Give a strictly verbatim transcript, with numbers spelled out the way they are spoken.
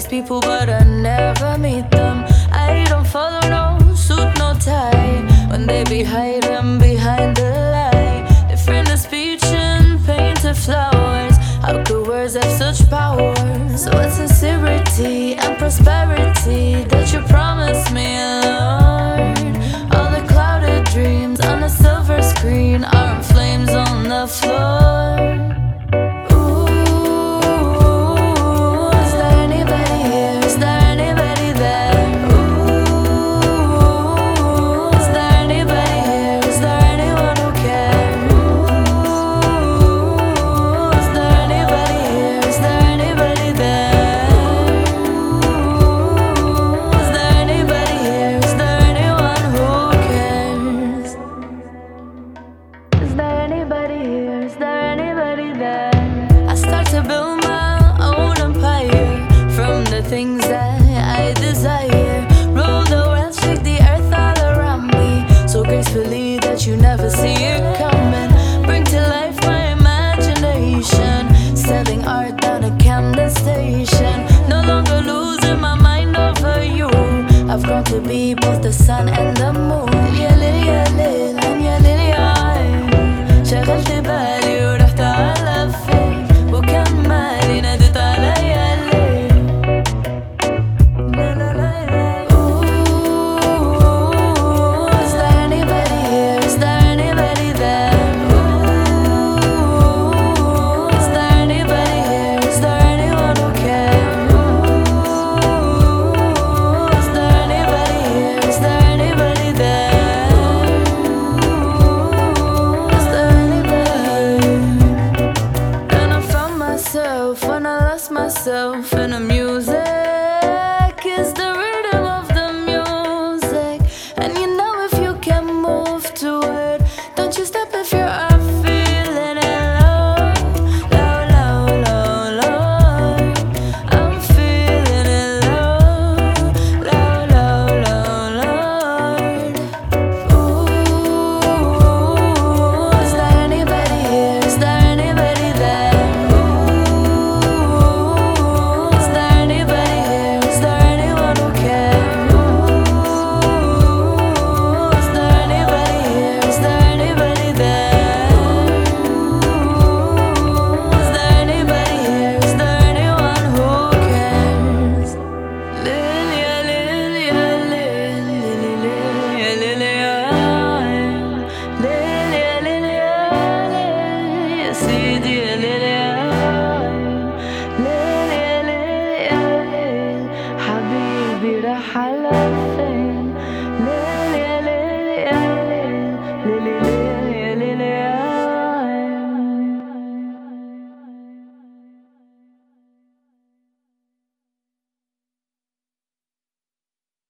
these people, but I never meet them. I don't follow no suit, no tie. When they be hiding behind the lie, different of speech and painted flowers. How could words have such power? So what sincerity and prosperity that you promised me, Lord? All the clouded dreams on a silver screen are in flames on the floor. Is there anybody here? Is there anybody there? I start to build my own empire from the things that I desire. Roll the world, shake the earth all around me, so gracefully that you never see it coming. Bring to life my imagination, selling art down a Camden station. No longer losing my mind over you. I've grown to be both the sun and the moon. Yeah, yeah, yeah.